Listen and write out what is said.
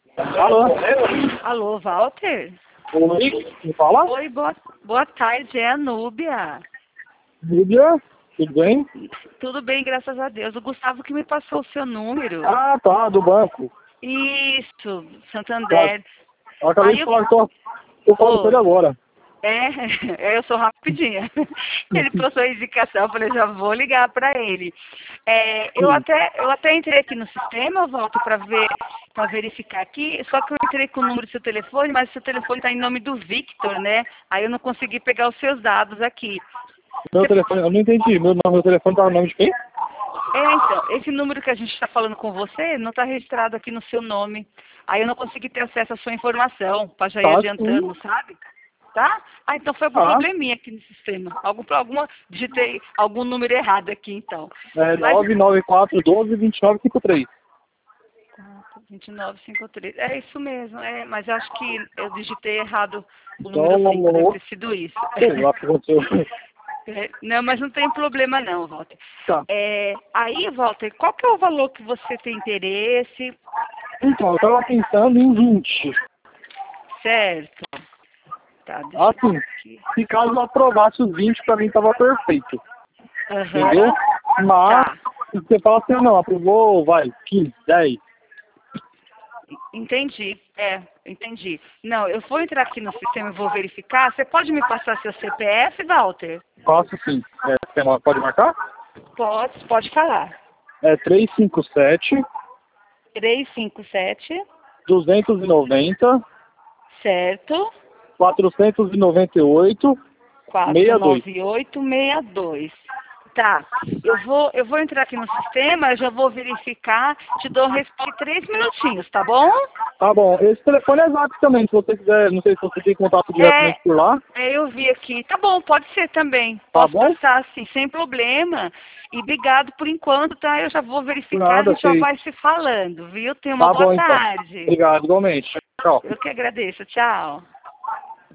Alô? Alô, Walter? Oi, me fala? Oi, boa tarde, é a Núbia. Lídia, tudo bem? Tudo bem, graças a Deus. O Gustavo que me passou o seu número. Ah, tá, do banco. Isso, Tá. Santander. Eu acabei Aí de eu... falar, tô falando com ele Oi. agora. Eu sou rapidinha. Ele passou a indicação, eu falei, já vou ligar para ele. Eu até entrei aqui no sistema, Walter, para verificar aqui, só que eu entrei com o número do seu telefone, mas o seu telefone está em nome do Victor, né? Aí eu não consegui pegar os seus dados aqui. Meu telefone, eu não entendi. Meu telefone tá no nome de quem? Então, esse número que a gente está falando com você não está registrado aqui no seu nome. Aí eu não consegui ter acesso à sua informação, para já ir Tá, adiantando, sim. sabe? Tá? Ah, então foi algum Tá. probleminha aqui no sistema. Digitei algum número errado aqui, então. É Mas 994122953. 2953. É isso mesmo, mas acho que eu digitei errado o número Então, 5. Deve ter sido isso. sei lá o que aconteceu. Não, mas não tem problema não, Walter. Tá. Aí, Walter, qual que é o valor que você tem interesse? Então, eu tava pensando em 20. Certo. Tá, deixa eu Assim, ver aqui. se caso eu aprovasse os 20, pra mim tava perfeito. Entendeu? Aham. Mas, Tá. se você fala assim, não, aprovou, vai, 15, 10. Entendi. Entendi. Não, eu vou entrar aqui no sistema e vou verificar. Você pode me passar seu CPF, Walter? Posso sim. Pode marcar? Pode falar. É 357 357, 290 certo? 498 62. 49862. Tá. Eu vou entrar aqui no sistema, eu já vou verificar, te dou resposta em 3 minutinhos, tá bom? Tá bom. Esse telefone é Zap também, se você quiser, não sei se você tem contato diretamente por lá. Eu vi aqui. Tá bom, pode ser também. Tá Posso bom? passar, sim, sem problema. E obrigado por enquanto, tá? Eu já vou Por verificar, a nada, gente já sei. vai se falando, viu? Tenha uma Tá boa bom então. tarde. Obrigado, igualmente. Tchau. Eu que agradeço. Tchau.